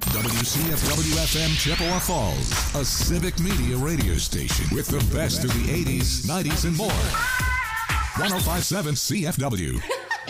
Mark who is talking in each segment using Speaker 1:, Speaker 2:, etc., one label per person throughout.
Speaker 1: WCFW-FM Chippewa Falls, a civic media radio station with the best of the 80s, 90s, and more. 105.7 CFW.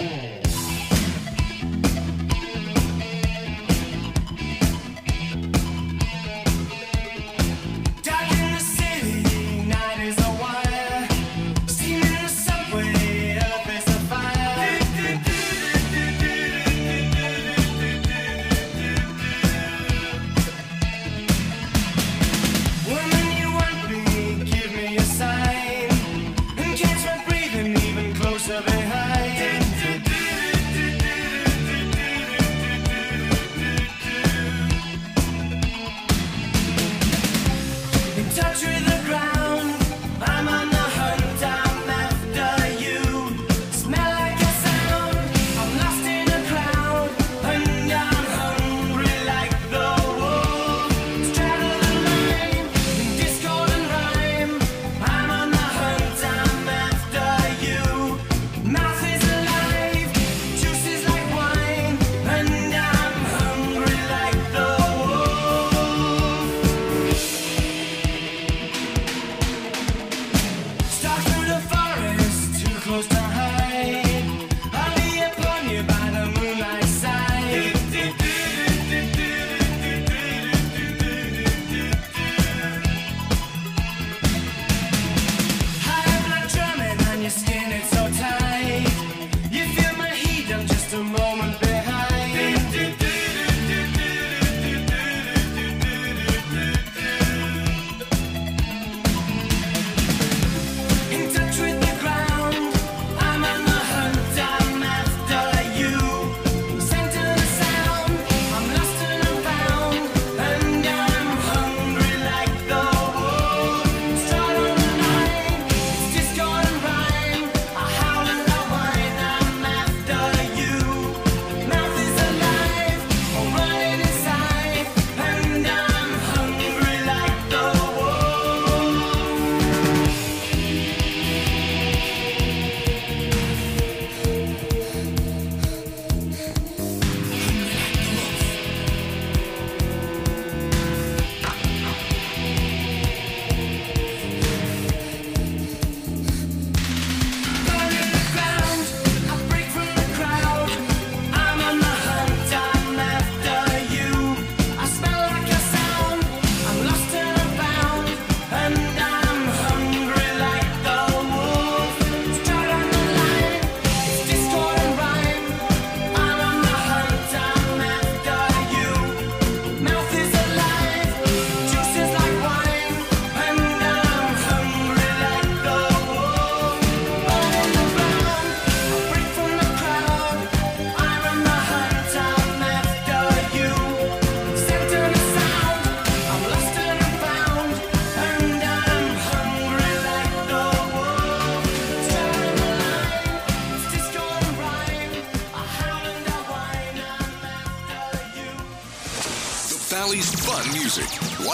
Speaker 2: Valley's fun music.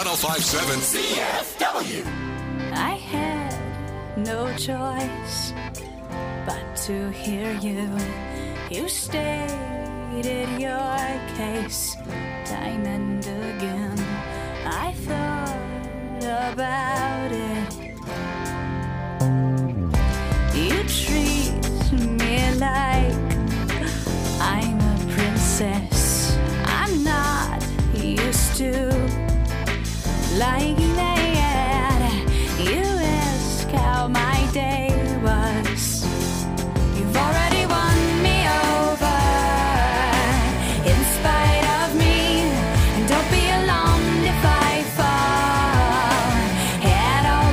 Speaker 2: 105.7 CFW.
Speaker 3: I had no choice but to hear you. You stated your case time and again. I thought about it. You treat me like I'm a princess. I'm not used to like that. You ask how my day was. You've already won me over in spite of me. And don't be alarmed if I fall head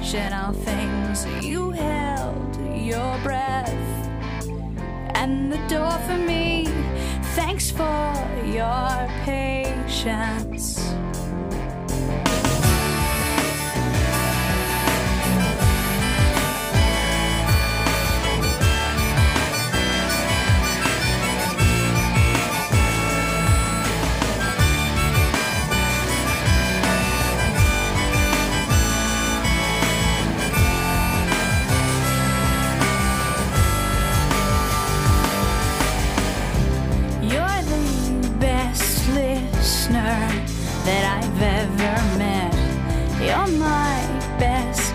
Speaker 3: irrational things. You held your breath and the door for me. Thanks for your patience. That I've ever met. You're my best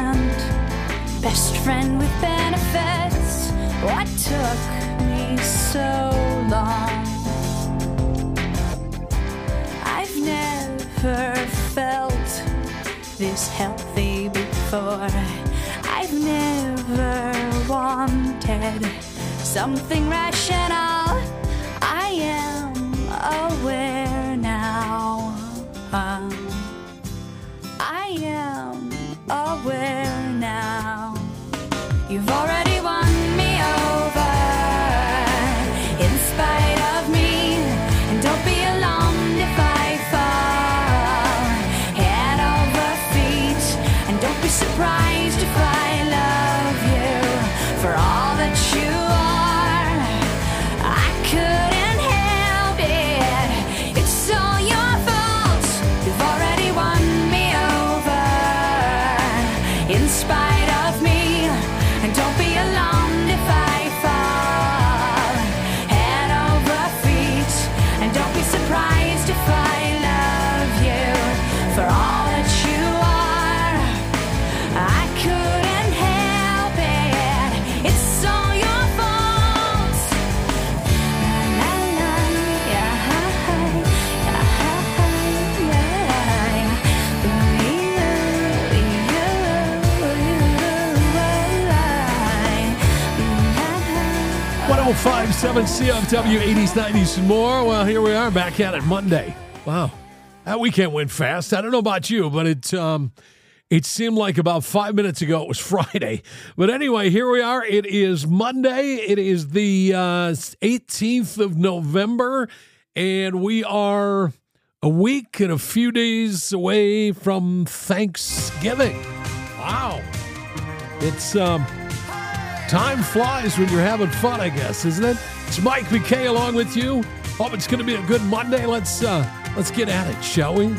Speaker 3: friend with benefits. What took me so long? I've never felt this healthy before. I've never wanted something rational. I am aware now. I am aware now. You've already won me over in spite of me. And don't be alarmed if I fall head over feet. And don't be surprised if I love you for all that you are. I couldn't help it. It's all your fault. You've already won me over in spite of me. And don't be alarmed if I fall head over feet. And don't be surprised if I love you for all that you are. I couldn't help it. It's all your fault. La, la, la, yeah, yeah,
Speaker 4: 105.7 CFW 80s, 90s, and more. Well, here we are back at it Monday. Wow. That weekend went fast. I don't know about you, but it seemed like about 5 minutes ago it was Friday. But anyway, here we are. It is Monday. It is the 18th of November, and we are a week and a few days away from Thanksgiving. Wow. It's time flies when you're having fun, I guess, isn't it? It's Mike McKay along with you. Hope it's going to be a good Monday. Let's get at it, shall we?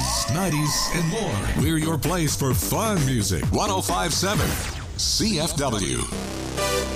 Speaker 1: 80s, 90s, and more. We're your place for fun music. 1057 CFW.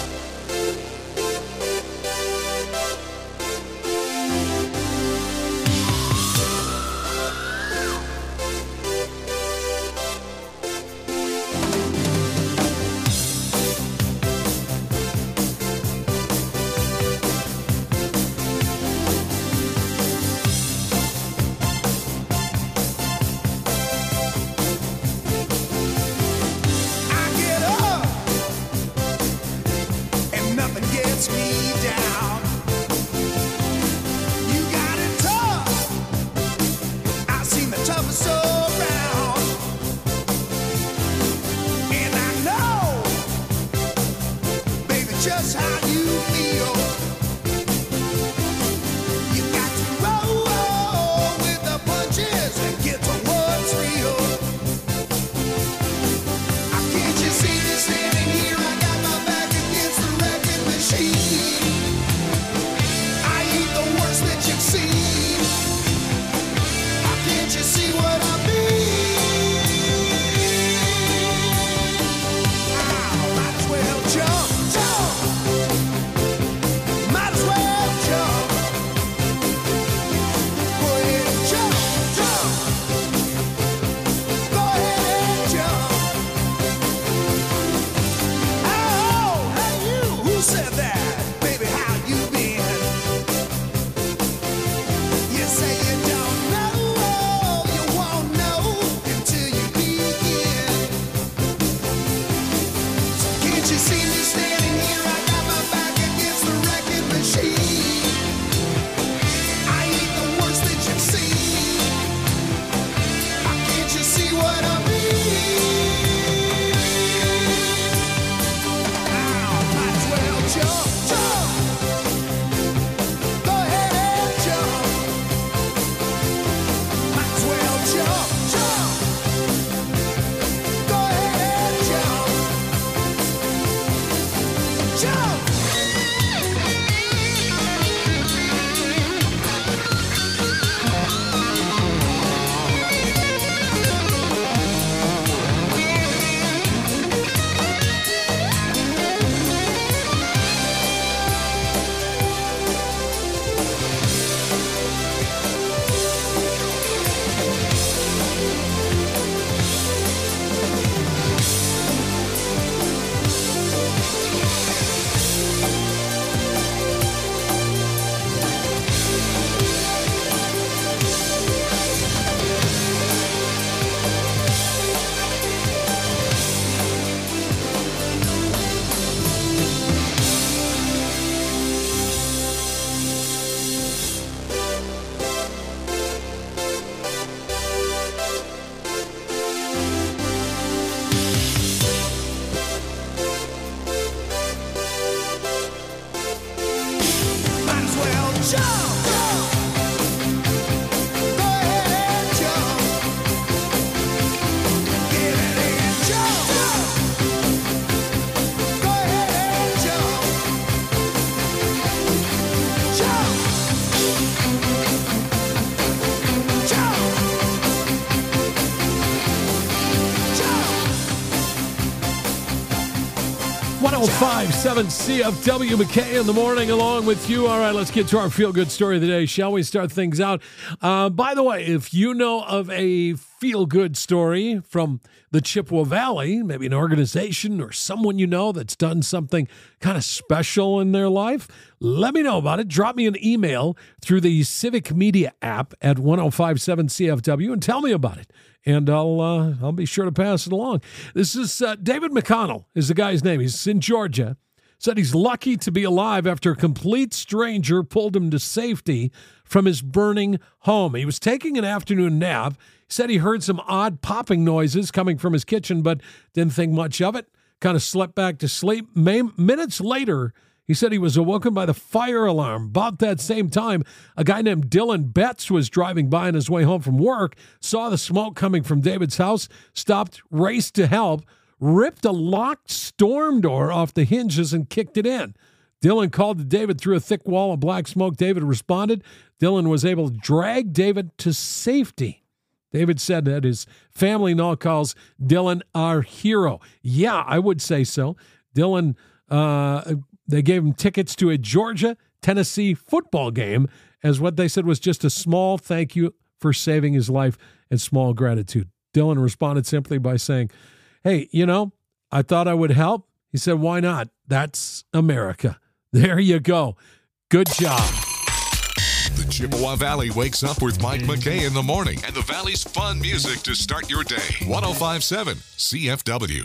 Speaker 4: Seven CFW McKay in the morning along with you. All right, let's get to our feel-good story of the day. Shall we start things out? By the way, if you know of a feel-good story from the Chippewa Valley, maybe an organization or someone you know that's done something kind of special in their life, let me know about it. Drop me an email through the Civic Media app at 1057 CFW and tell me about it. And I'll be sure to pass it along. This is David McConnell is the guy's name. He's in Georgia. Said he's lucky to be alive after a complete stranger pulled him to safety from his burning home. He was taking an afternoon nap. He said he heard some odd popping noises coming from his kitchen, but didn't think much of it. Kind of slept back to sleep. Minutes later, he said he was awoken by the fire alarm. About that same time, a guy named Dylan Betts was driving by on his way home from work, saw the smoke coming from David's house, stopped, raced to help, ripped a locked storm door off the hinges and kicked it in. Dylan called to David through a thick wall of black smoke. David responded. Dylan was able to drag David to safety. David said that his family now calls Dylan our hero. Yeah, I would say so. Dylan, they gave him tickets to a Georgia-Tennessee football game as what they said was just a small thank you for saving his life and small gratitude. Dylan responded simply by saying, hey, I thought I would help. He said, why not? That's America. There you go. Good job.
Speaker 1: The Chippewa Valley wakes up with Mike McKay in the morning and the Valley's fun music to start your day. 105.7 CFW.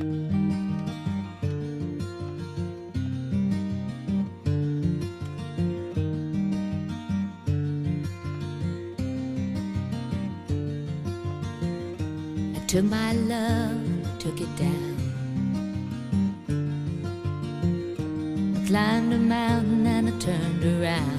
Speaker 5: I took my love, took it down. I climbed a mountain and I turned around.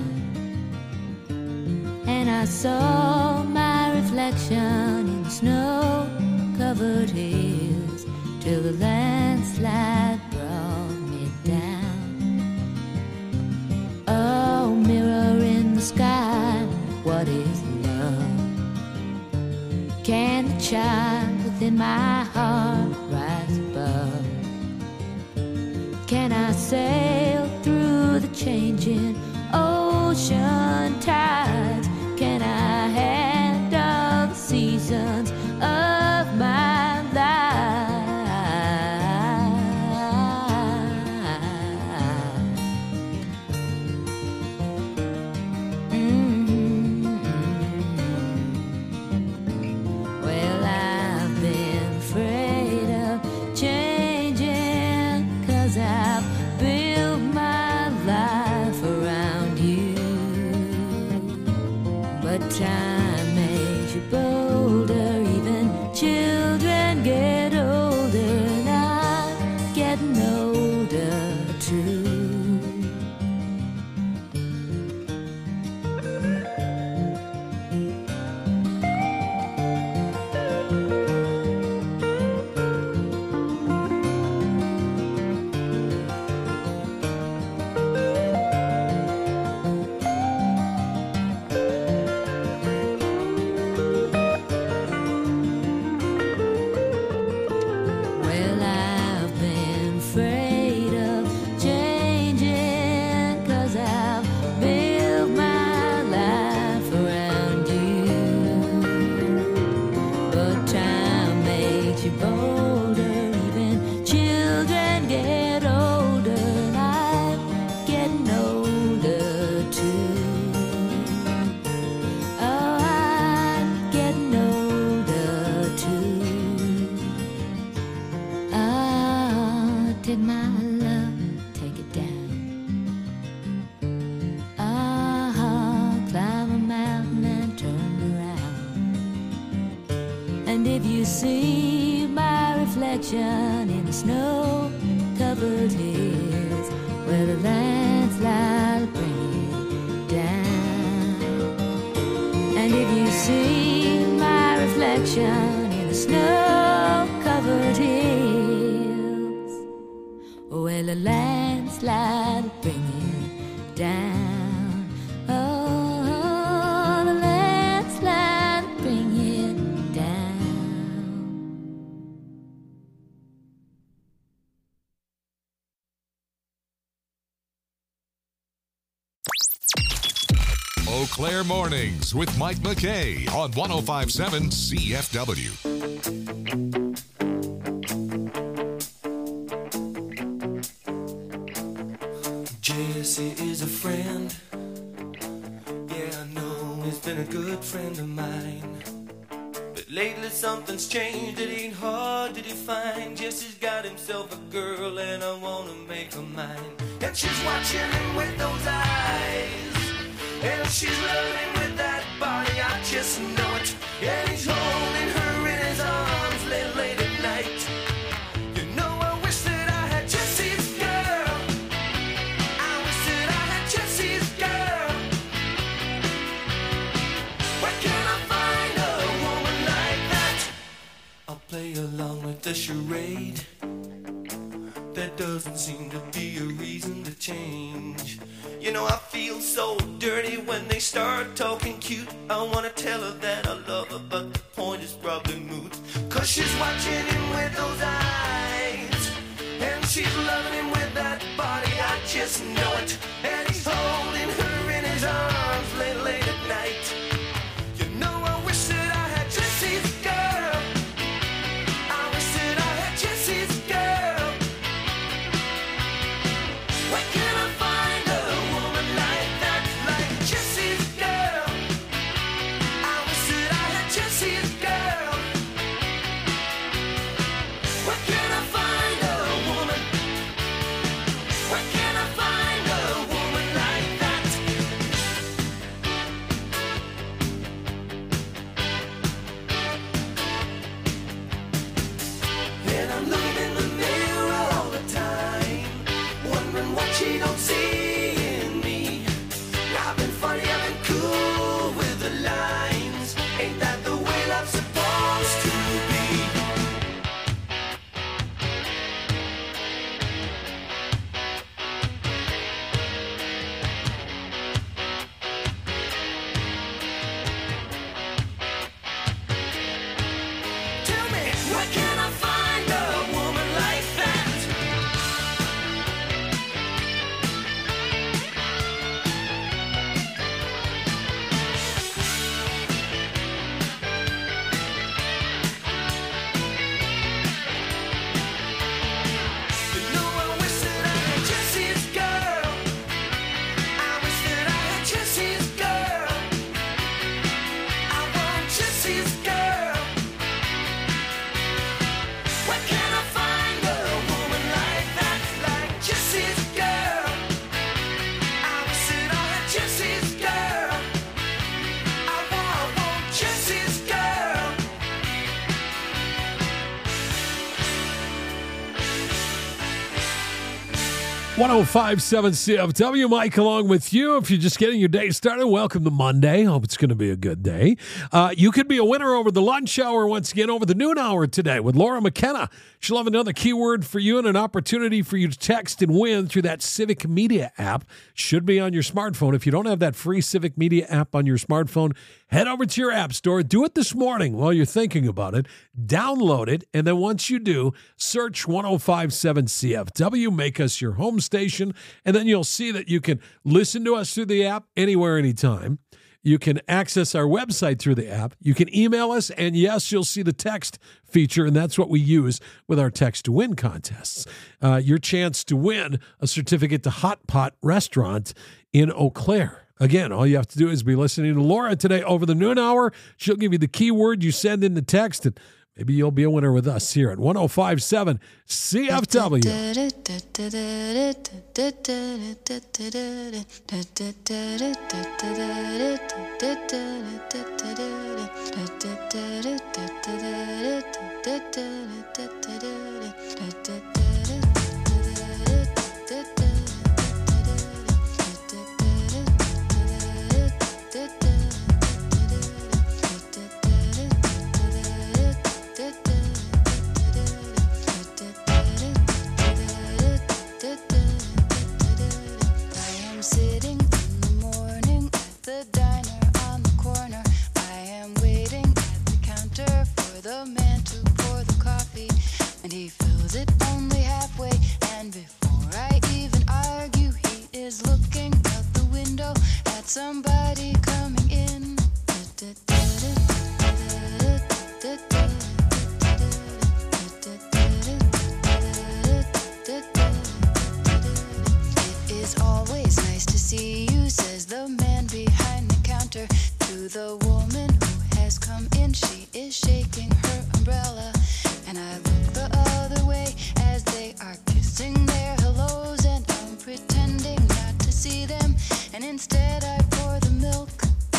Speaker 5: And I saw my reflection in the snow-covered hills till the landslide brought me down. Oh, mirror in the sky, what is love? Can the child within my heart rise above? Can I sail through the changing ocean tides? Can I handle the seasons of my life? Well, I've been afraid of changing, 'cause I've built my life around you. But time makes you bolder, even children get older, and I'm getting older too. Well, I've been afraid of changing, 'cause I've built my life around you. But time makes you bolder, even children get older, and I'm getting older too. Oh, I'm getting older too. Ah, take my love, take it down. Ah, climb a mountain and turn around. And if you see my reflection in the snow-covered hills, where the landslide bring it down. And if you see my reflection in the snow-covered hills, well, a landslide will bring it down. Oh, the landslide will bring it down.
Speaker 1: Eau Claire Mornings with Mike McKay on 105.7 CFW.
Speaker 6: Jesse is a friend. Yeah, I know he's been a good friend of mine. But lately something's changed, it ain't hard to define. Jesse's got himself a girl and I wanna make her mine. And she's watching him with those eyes, and she's loving with that body, I just know it. And he's holding her in his arms late at night. You know, I wish that I had Jesse's girl. I wish that I had Jesse's girl. Where can I find a woman like that? I'll play along with the charade. there doesn't seem to be a reason to change. You know, I feel so dirty when they start talking cute. I wanna tell her that I love her, but the point is probably moot. 'Cause she's watching him with those eyes, and she's loving him with that body, I just know it. And he's holding her in his arms late at night. You know, I wish that I had Jesse's girl. I wish that I had Jesse's girl. Where can I find a woman like that, like Jesse's girl? I wish that I had Jesse's girl. Where can I find a woman? Where can I find a woman like that? And I'm looking in the mirror all the time, wondering what she don't see in me. I've been funny, I've been cool with the lines. Ain't that the way love's supposed to be? Tell me, where can I find a woman like that? You know, I wish that I had Jesse's girl. I wish that I had Jesse's girl. I want Jesse's girl. Where can I find a woman like that, like Jesse's girl? I wish that I had Jesse's girl. I want Jesse's girl.
Speaker 4: 105.7 CFW, Mike, along with you. If you're just getting your day started, welcome to Monday. Hope it's going to be a good day. You could be a winner over the lunch hour, once again, over the noon hour today with Laura McKenna. She'll have another keyword for you and an opportunity for you to text and win through that Civic Media app. Should be on your smartphone. If you don't have that free Civic Media app on your smartphone, head over to your app store. Do it this morning while you're thinking about it. Download it, and then once you do, search 105.7 CFW, make us your home station, and then you'll see that you can listen to us through the app anywhere, anytime. You can access our website through the app. You can email us, and yes, you'll see the text feature, and that's what we use with our text to win contests. Your chance to win a certificate to Hot Pot Restaurant in Eau Claire. Again, all you have to do is be listening to Laura today over the noon hour. She'll give you the keyword you send in the text, and maybe you'll be a winner with us here at 105.7 CFW.
Speaker 3: Sitting in the morning at the diner on the corner. I am waiting at the counter for the man to pour the coffee, and he fills it only halfway. And before I even argue, he is looking out the window at somebody coming in. It is always nice to see you, says the man behind the counter to the woman who has come in. She is shaking her umbrella, and I look the other way as they are kissing their hellos, and I'm pretending not to see them, and instead I pour the milk.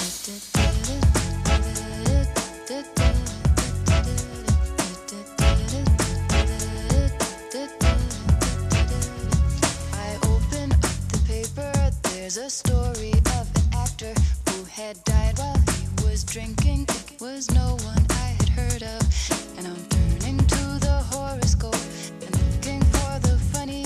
Speaker 3: I open up the paper, there's a story of an actor who had died while he was drinking. It was no one I had heard of, and I'm turning to the horoscope and looking for the funny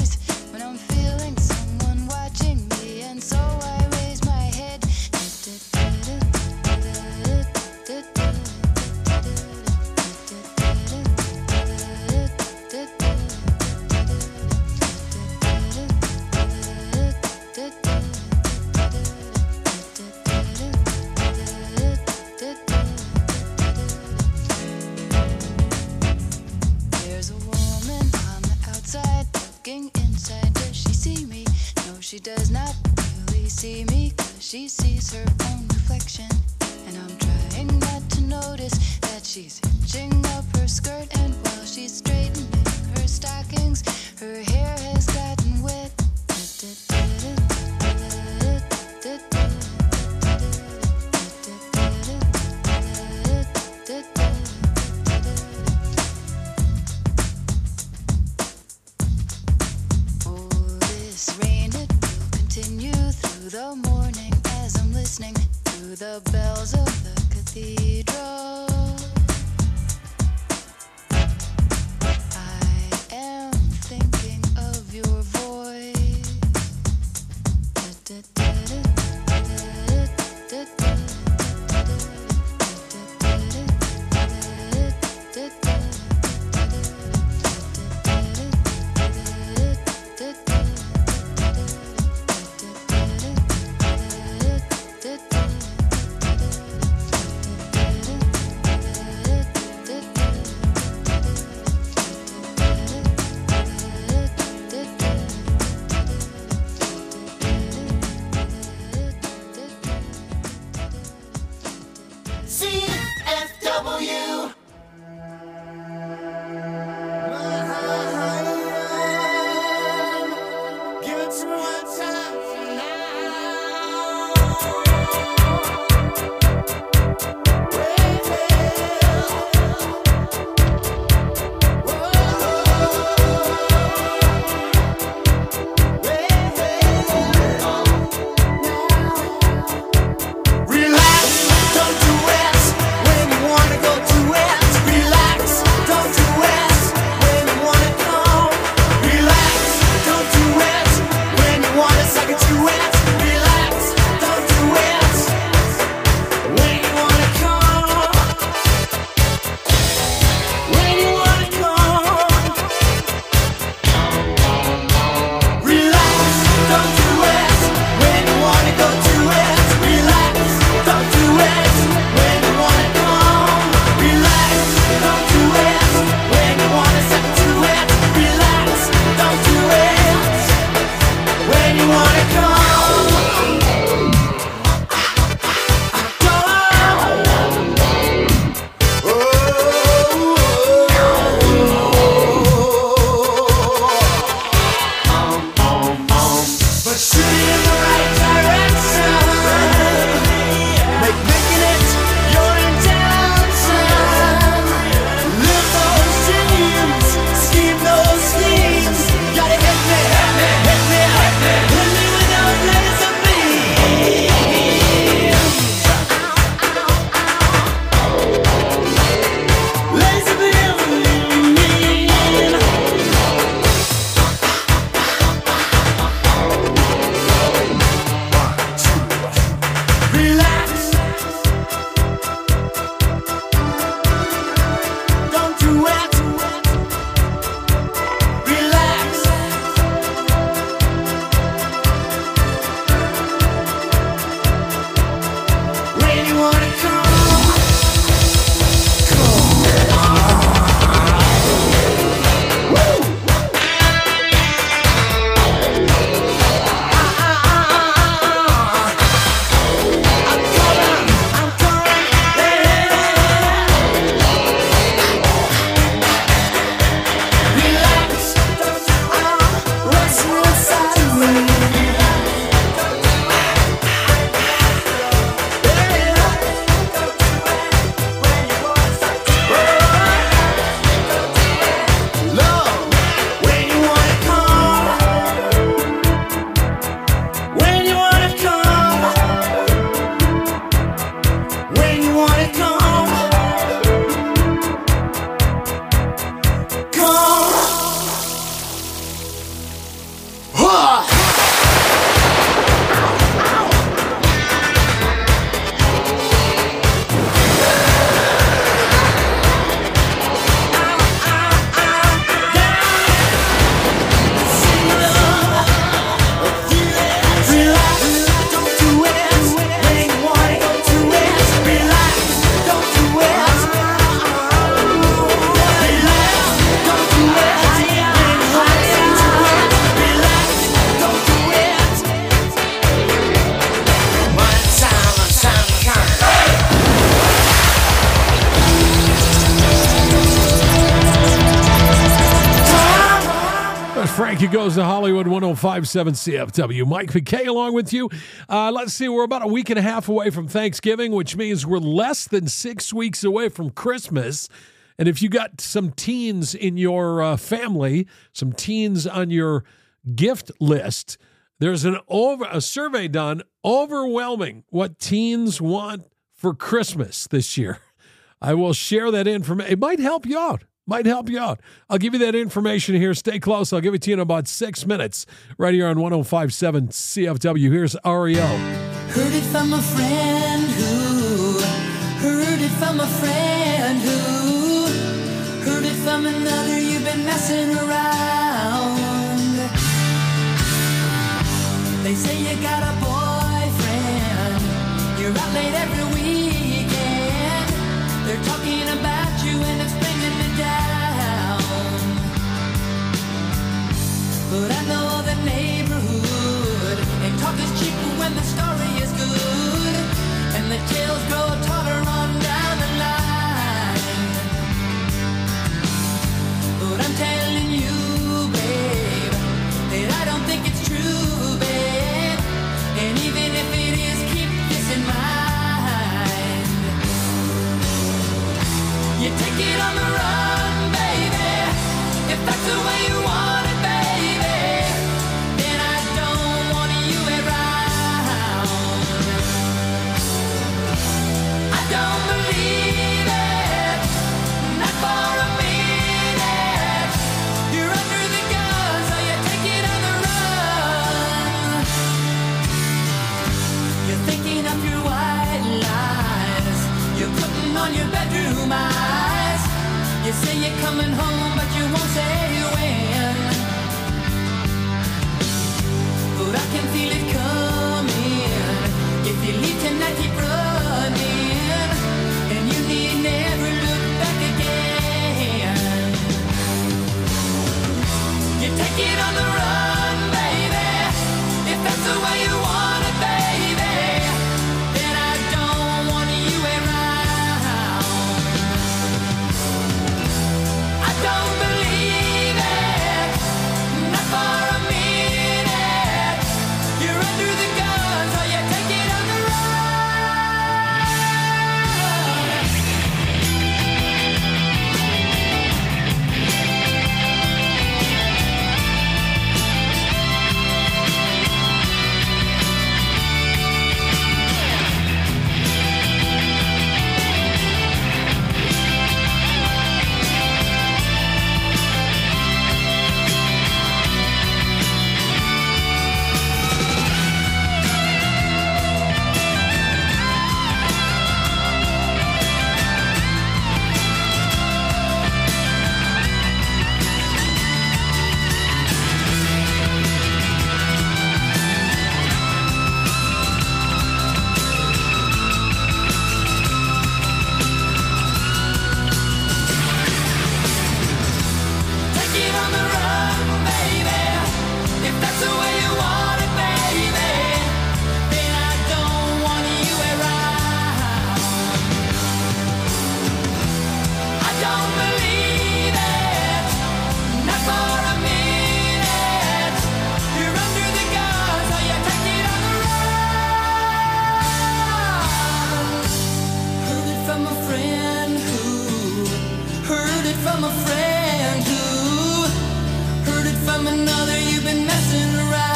Speaker 3: looking inside. Does she see me? No, she does not really see me, 'cause she sees her own reflection. And I'm trying not to notice that she's hitching up her skirt, and while she's straightening her stockings, her hair has gotten wet. Oh, this rain, it will continue through the morning as I'm listening to the bells of the cathedral. I am thinking of your voice.
Speaker 4: Thank you goes to Hollywood 105.7 CFW. Mike McKay along with you. Let's see, we're about a week and a half away from Thanksgiving, which means we're less than 6 weeks away from Christmas. And if you got some teens in your family, some teens on your gift list, there's a survey done overwhelming what teens want for Christmas this year. I will share that information. It might help you out. I'll give you that information here. Stay close. I'll give it to you in about 6 minutes right here on 105.7 CFW. Here's REO.
Speaker 6: Heard it from a friend who heard it from a friend who heard it from another. You've been messing around. They say you got a boyfriend. You're out late every weekend. They're talking about you and it's bringing me down. But I know the neighborhood, and talk is cheap when the story is good, and the tales grow taller on down the line. But I'm telling you, babe, that I don't think it's true, babe. And even if it is, keep this in mind. You take it on the run, baby, if that's the way you want it, baby. Then I don't want you around. I don't believe it, not for a minute. You're under the gun, so you take it on the run. You're thinking of your white lies. You're putting on your bedroom eyes. You say you're coming home, but you won't say when. But I can feel it coming. If you leave tonight, keep running, and you need never look back again. You take it on the run, baby, if that's the way you want it, baby. Then I don't want you around. I don't believe it, not for a minute. You're under the gun, so you take it on the run. Take it on the run, baby, if that's the way you want it, baby. Then I don't want you around. I don't believe it, not for a minute. You're under the gun, so you take it on the run. Heard it from a friend who heard it from a friend who heard it from another. You've been messing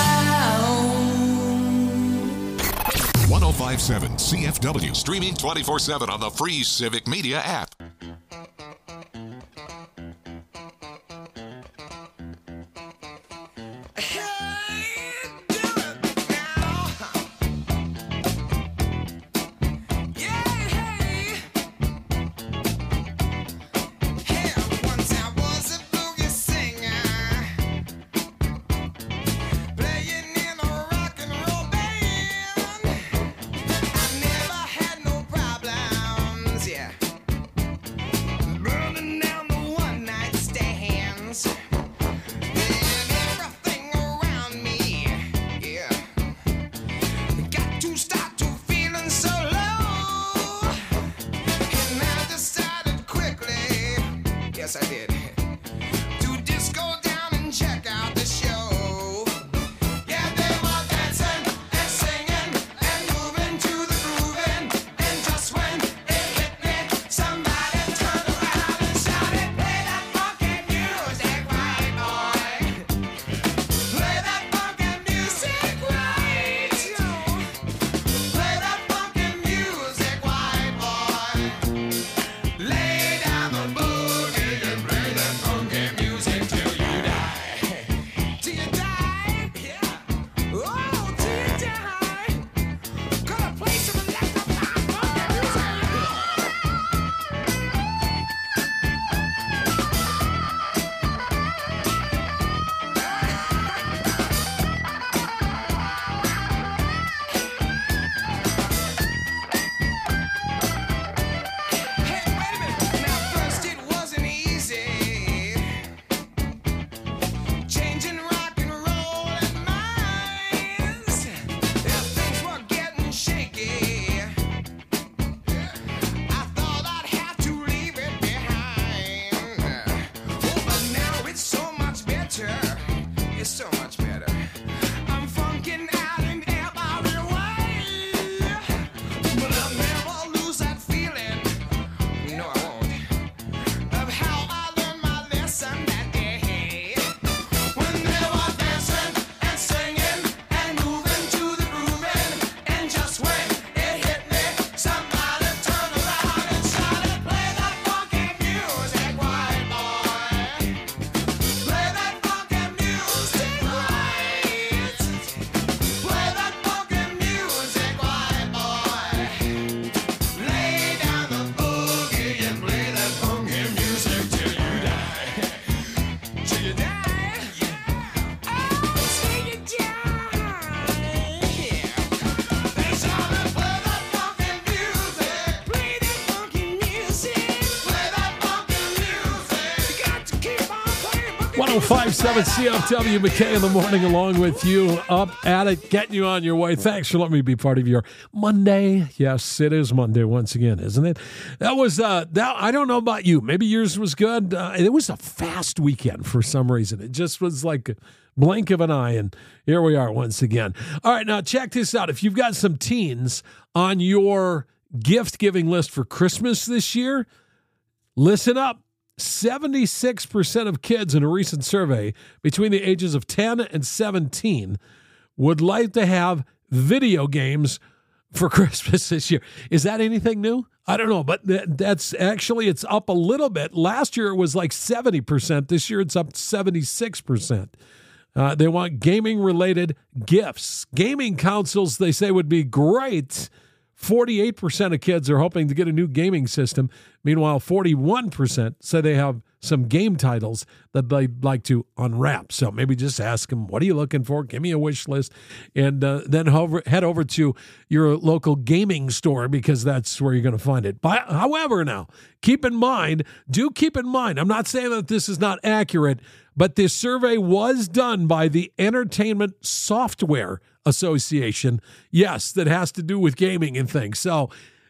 Speaker 6: around.
Speaker 2: 105.7 CFW. Streaming 24/7 on the free Civic Media app.
Speaker 7: Once I was a boogie singer, playing in a rock and roll band. I never had no problems, yeah.
Speaker 4: 1057 CFW, McKay in the morning, along with you, up at it, getting you on your way. Thanks for letting me be part of your Monday. Yes, it is Monday once again, isn't it? That was, I don't know about you. Maybe yours was good. It was a fast weekend for some reason. It just was like a blink of an eye, and here we are once again. All right, now check this out. If you've got some teens on your gift-giving list for Christmas this year, listen up. 76% of kids in a recent survey between the ages of 10 and 17 would like to have video games for Christmas this year. Is that anything new? I don't know, but that's actually, it's up a little bit. Last year it was like 70%. This year it's up 76%. They want gaming-related gifts. Gaming consoles, they say, would be great. 48% of kids are hoping to get a new gaming system. Meanwhile, 41% say they have some game titles that they'd like to unwrap. So maybe just ask them, what are you looking for? Give me a wish list. And then head over to your local gaming store, because that's where you're going to find it. But, however, now, keep in mind, I'm not saying that this is not accurate, but this survey was done by the Entertainment Software Association. Yes, that has to do with gaming and things. So,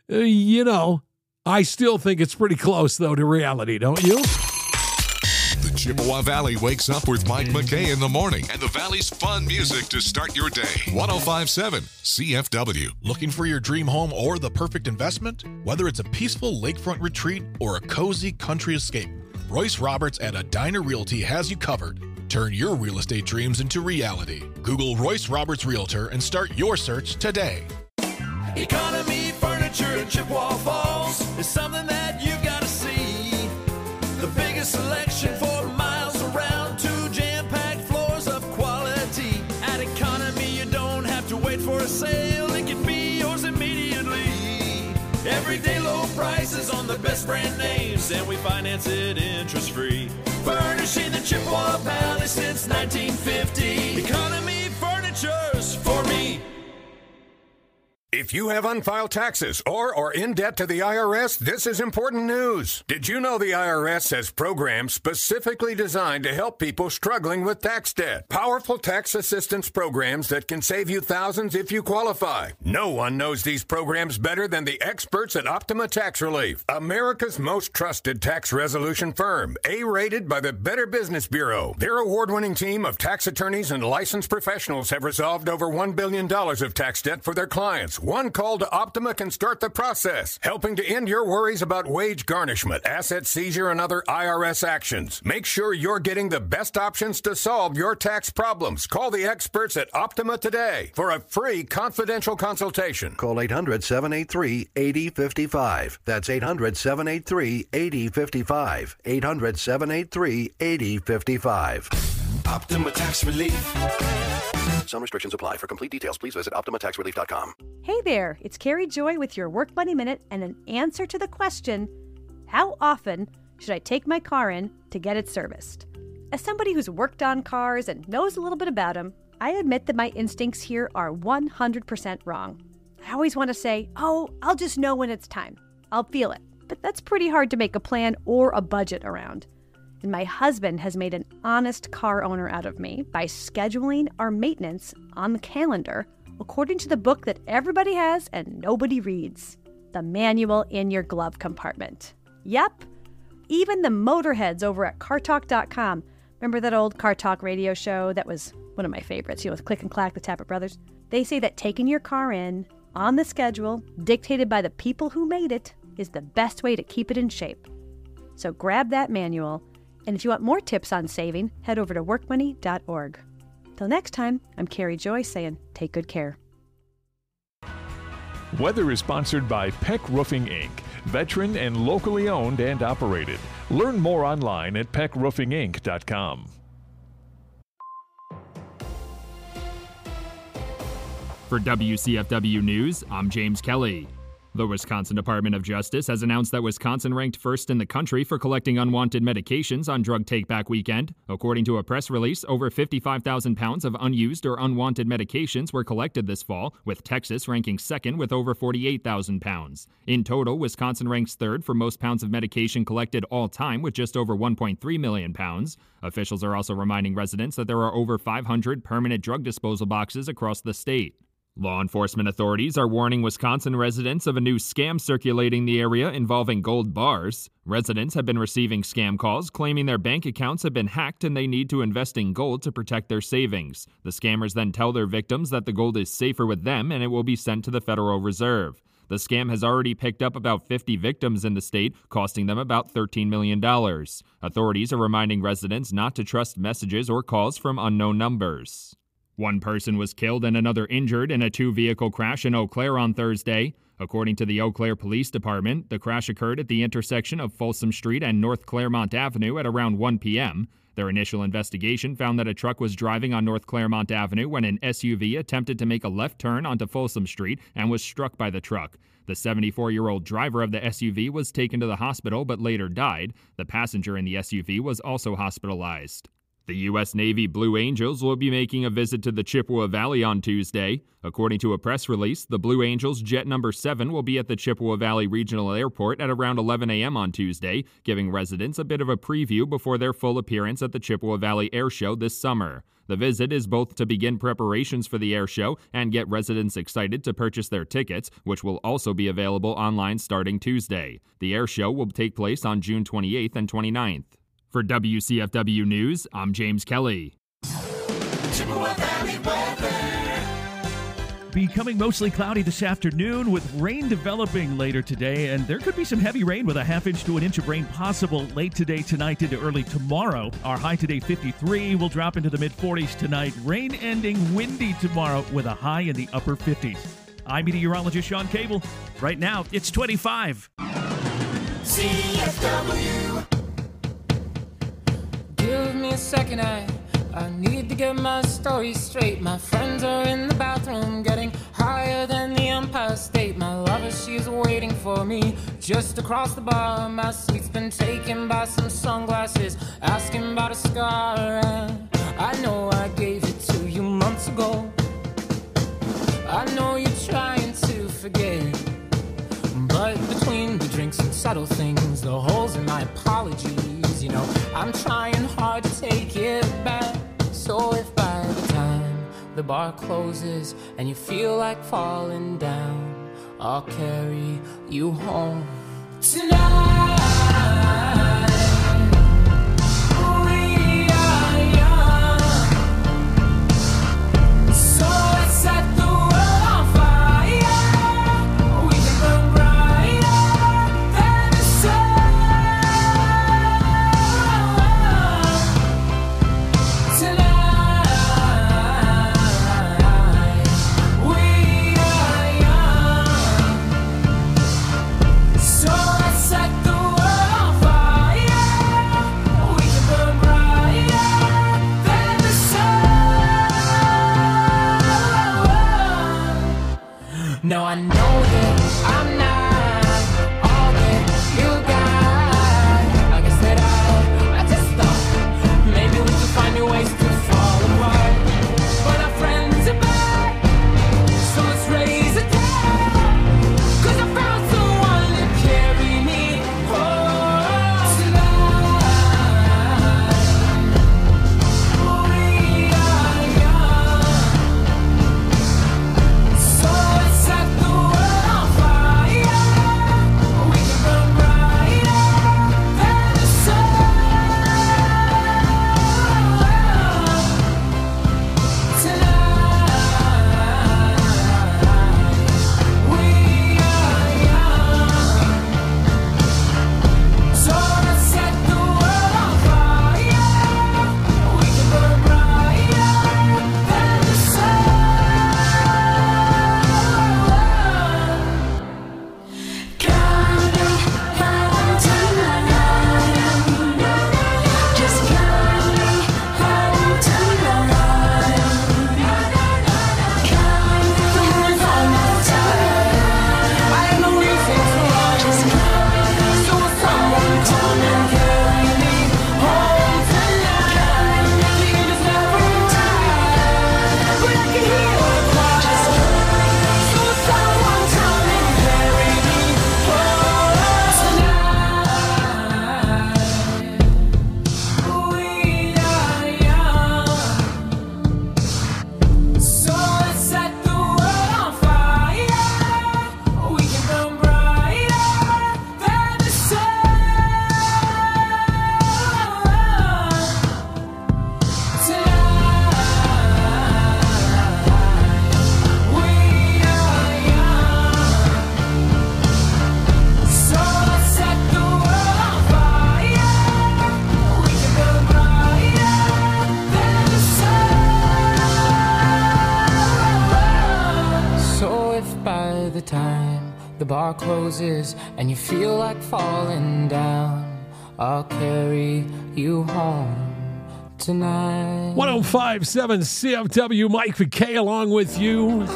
Speaker 4: I still think it's pretty close, though, to reality, don't you?
Speaker 2: The Chippewa Valley wakes up with Mike McKay in the morning and the Valley's fun music to start your day. 105.7 CFW.
Speaker 8: Looking for your dream home or the perfect investment? Whether it's a peaceful lakefront retreat or a cozy country escape, Royce Roberts at Edina Realty has you covered. Turn your real estate dreams into reality. Google Royce Roberts Realtor and start your search today.
Speaker 6: Economy Furniture in Chippewa Falls is something that you've got to see. The biggest selection for miles around, 2 jam-packed floors of quality. At Economy, you don't have to wait for a sale. It can be yours immediately. Everyday low prices on the best brand names, and we finance it interest-free. Furnishing the Chippewa Valley since 1950. Economy Furniture's for me.
Speaker 9: If you have unfiled taxes or are in debt to the IRS, this is important news. Did you know the IRS has programs specifically designed to help people struggling with tax debt? Powerful tax assistance programs that can save you thousands if you qualify. No one knows these programs better than the experts at Optima Tax Relief, America's most trusted tax resolution firm, A-rated by the Better Business Bureau. Their award-winning team of tax attorneys and licensed professionals have resolved over $1 billion of tax debt for their clients. One call to Optima can start the process, helping to end your worries about wage garnishment, asset seizure, and other IRS actions. Make sure you're getting the best options to solve your tax problems. Call the experts at Optima today for a free confidential consultation.
Speaker 10: Call 800-783-8055. That's 800-783-8055. 800-783-8055.
Speaker 6: Optima Tax Relief.
Speaker 10: Some restrictions apply. For complete details, please visit OptimaTaxRelief.com.
Speaker 11: Hey there, it's Carrie Joy with your Work Money Minute and an answer to the question, how often should I take my car in to get it serviced? As somebody who's worked on cars and knows a little bit about them, I admit that my instincts here are 100% wrong. I always want to say, oh, I'll just know when it's time. I'll feel it. But that's pretty hard to make a plan or a budget around. And my husband has made an honest car owner out of me by scheduling our maintenance on the calendar according to the book that everybody has and nobody reads, the manual in your glove compartment. Yep, even the motorheads over at CarTalk.com. Remember that old Car Talk radio show that was one of my favorites, with Click and Clack, the Tappet Brothers? They say that taking your car in on the schedule, dictated by the people who made it, is the best way to keep it in shape. So grab that manual. And if you want more tips on saving, head over to workmoney.org. Till next time, I'm Carrie Joy saying, take good care.
Speaker 12: Weather is sponsored by Peck Roofing, Inc., veteran and locally owned and operated. Learn more online at peckroofinginc.com.
Speaker 13: For WCFW News, I'm James Kelly. The Wisconsin Department of Justice has announced that Wisconsin ranked first in the country for collecting unwanted medications on Drug Take-Back Weekend. According to a press release, over 55,000 pounds of unused or unwanted medications were collected this fall, with Texas ranking second with over 48,000 pounds. In total, Wisconsin ranks third for most pounds of medication collected all time with just over 1.3 million pounds. Officials are also reminding residents that there are over 500 permanent drug disposal boxes across the state. Law enforcement authorities are warning Wisconsin residents of a new scam circulating the area involving gold bars. Residents have been receiving scam calls claiming their bank accounts have been hacked and they need to invest in gold to protect their savings. The scammers then tell their victims that the gold is safer with them and it will be sent to the Federal Reserve. The scam has already picked up about 50 victims in the state, costing them about $13 million. Authorities are reminding residents not to trust messages or calls from unknown numbers. One person was killed and another injured in a two-vehicle crash in Eau Claire on Thursday. According to the Eau Claire Police Department, the crash occurred at the intersection of Folsom Street and North Claremont Avenue at around 1 p.m. Their initial investigation found that a truck was driving on North Claremont Avenue when an SUV attempted to make a left turn onto Folsom Street and was struck by the truck. The 74-year-old driver of the SUV was taken to the hospital but later died. The passenger in the SUV was also hospitalized. The U.S. Navy Blue Angels will be making a visit to the Chippewa Valley on Tuesday. According to a press release, the Blue Angels Jet Number 7 will be at the Chippewa Valley Regional Airport at around 11 a.m. on Tuesday, giving residents a bit of a preview before their full appearance at the Chippewa Valley Air Show this summer. The visit is both to begin preparations for the air show and get residents excited to purchase their tickets, which will also be available online starting Tuesday. The air show will take place on June 28th and 29th. For WCFW News, I'm James Kelly.
Speaker 14: Chippewa Valley weather.
Speaker 15: Becoming mostly cloudy this afternoon with rain developing later today, and there could be some heavy rain with a half inch to an inch of rain possible late today, tonight, into early tomorrow. Our high today 53 will drop into the mid-40s tonight. Rain ending windy tomorrow with a high in the upper 50s. I'm meteorologist Sean Cable. Right now, it's 25.
Speaker 14: CFW.
Speaker 16: Give me a second, I need to get my story straight. My friends are in the bathroom getting higher than the Empire State. My lover, she's waiting for me just across the bar. My seat's been taken by some sunglasses, asking about a scar. And I know I gave it to you months ago. I know you're trying to forget, but between the drinks and subtle things, the holes in my apologies, you know, I'm trying hard to take it back. So if by the time the bar closes and you feel like falling down, I'll carry you home tonight. We are young, so let's set the world on fire. We can burn brighter than the sun. No, I know that I'm not all that you got. I guess that I just thought maybe we could find new ways to fall apart. But our friends are back, so let's raise a toast. 'Cause I found someone to carry me home tonight. We are young, so let's set the world on time the bar closes and you feel like falling down, I'll carry you home tonight.
Speaker 4: 105.7 CFW, Mike McKay along with you.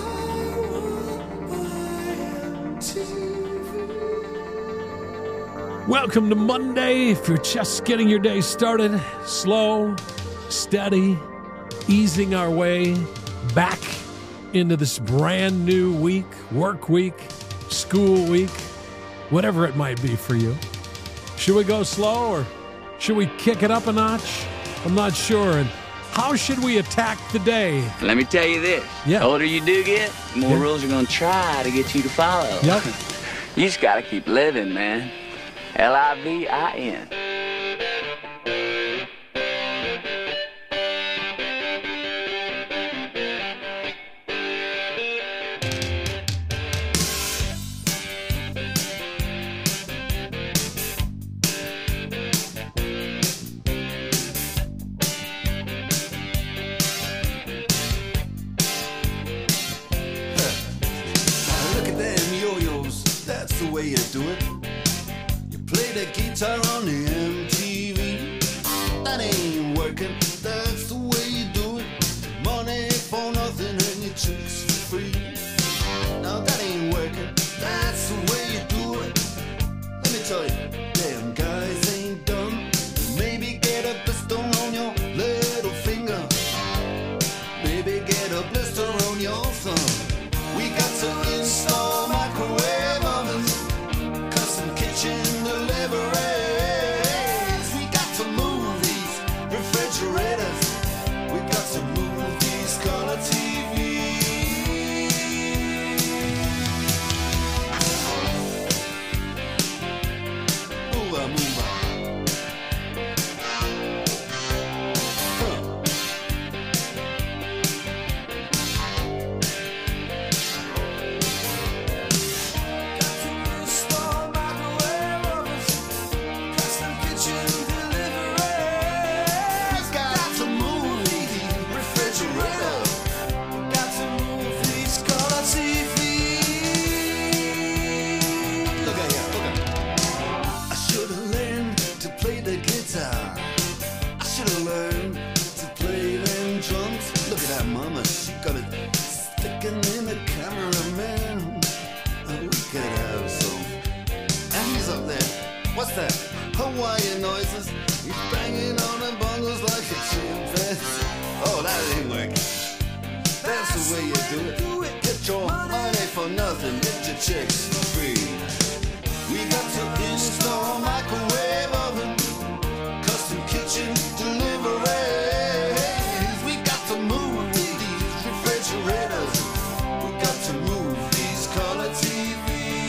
Speaker 4: Welcome to Monday. If you're just getting your day started, slow, steady, easing our way back into this brand new week, work week, school week, whatever it might be for you. Should we go slow or should we kick it up a notch? I'm not sure. And how should we attack the day?
Speaker 17: Let me tell you this.
Speaker 4: Yeah.
Speaker 17: The older you do get, the more rules are going to try to get you to follow.
Speaker 4: Yep.
Speaker 17: You just got to keep living, man. Livin.
Speaker 18: Look at them yo-yos, that's the way you do it. Play the guitar on the MTV. That ain't working, that's the way you do it. Money for nothing and your chicks for free. Now that ain't working, that's the way you do it. Let me tell you, damn guys ain't dumb. Maybe get a blister on your little finger. Maybe get a blister on your thumb. We got to install microwave ovens, custom kitchen deliveries. We got to move these refrigerators. We got to move these color TVs. Move on, move on. What's that? Hawaiian noises. He's banging on the bongos like a chimpanzee. Oh, that ain't working. That's the way you do it. Get your money for nothing. Get your chicks for free. We got to install microwave oven, custom kitchen deliveries. We got to move these refrigerators. We got to move these color TVs.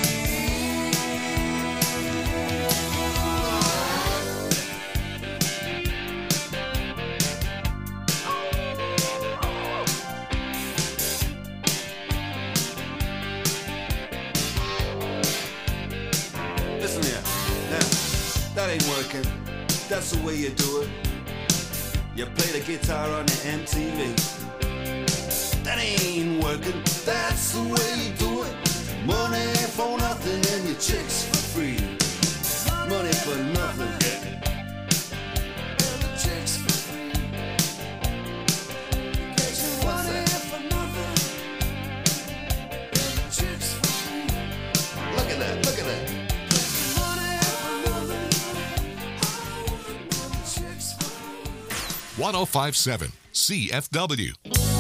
Speaker 18: Listen here, now, that ain't working. That's the way you do it. You play the guitar on the MTV. That ain't working. That's the way you do it. Money for nothing and your chicks for free. Money for nothing. And the chicks for free. Get your money for nothing. And the chicks for free. Look at that, look at that.
Speaker 2: 105.7 CFW.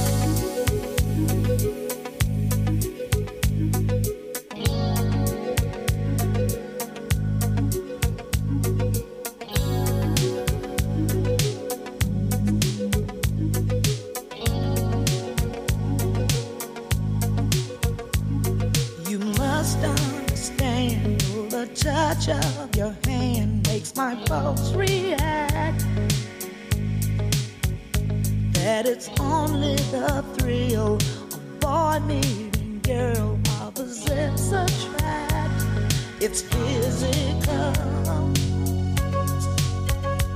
Speaker 19: You must understand the touch of your hand makes my pulse react. That it's only the thrill of boy meeting girl opposites attract. It's physical,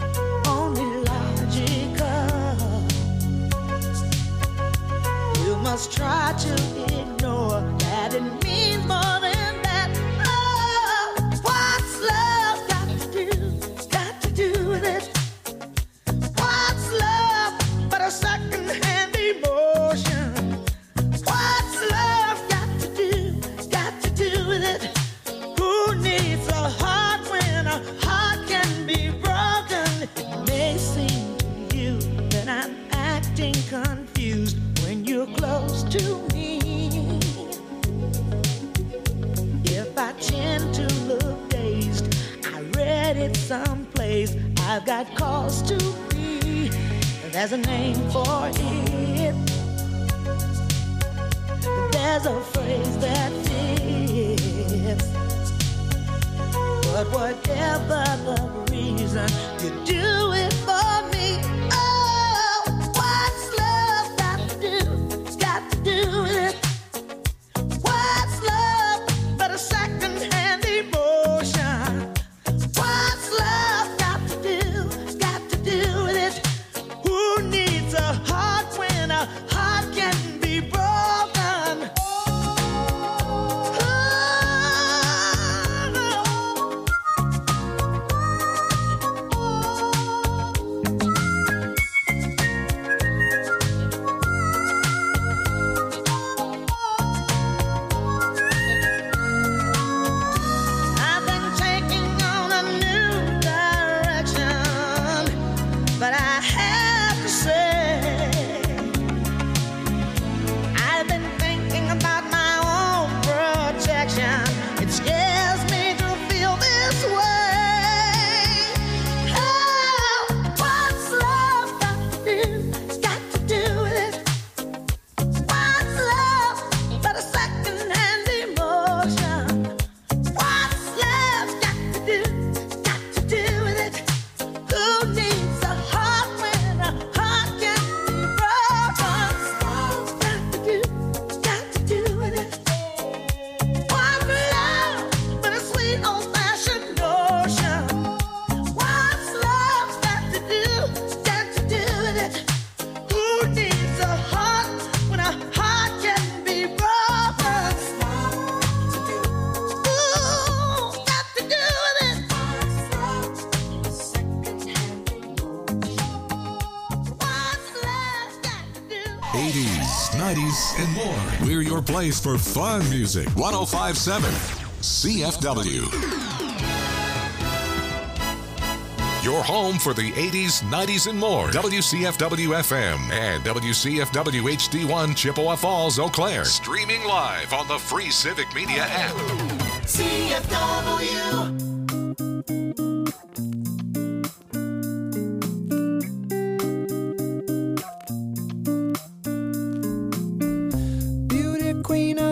Speaker 19: only logical. You must must try to ignore that it means more than that. Oh, what's love got to do with it? What's love but a second-hand emotion? What's love got to do with it? Who needs a heart when a heart can be broken? It may seem to you that I'm acting confused when you're close to me. If I tend to look dazed, I read it someplace. I've got cause to be. There's a name for it. There's a phrase that fits. But whatever the reason, you do it for me. Oh, what's love got to do with it? What's love but a second-hand emotion? What's love got to do with it? Who needs a heart when a heart can be broken? I've been taking on a new direction, but I have to say, I've been thinking about my own protection. It scares me to feel this way. Oh, what's love got to do with it? What's love but a second-hand emotion? What's love got to do with it? Who needs a heart when a heart can be broken? What's got to do with it? What's love but a sweet old-fashioned notion? What's love got to do with it? Who needs a heart when a heart can be broken? Ooh, got to do with it.
Speaker 2: 80s, 90s, and more. We're your place for fun music. 1057 CFW. Your home for the 80s, 90s, and more. WCFW FM and WCFW HD1 Chippewa Falls, Eau Claire. Streaming live on the free Civic Media app.
Speaker 14: CFW.
Speaker 6: Beauty queen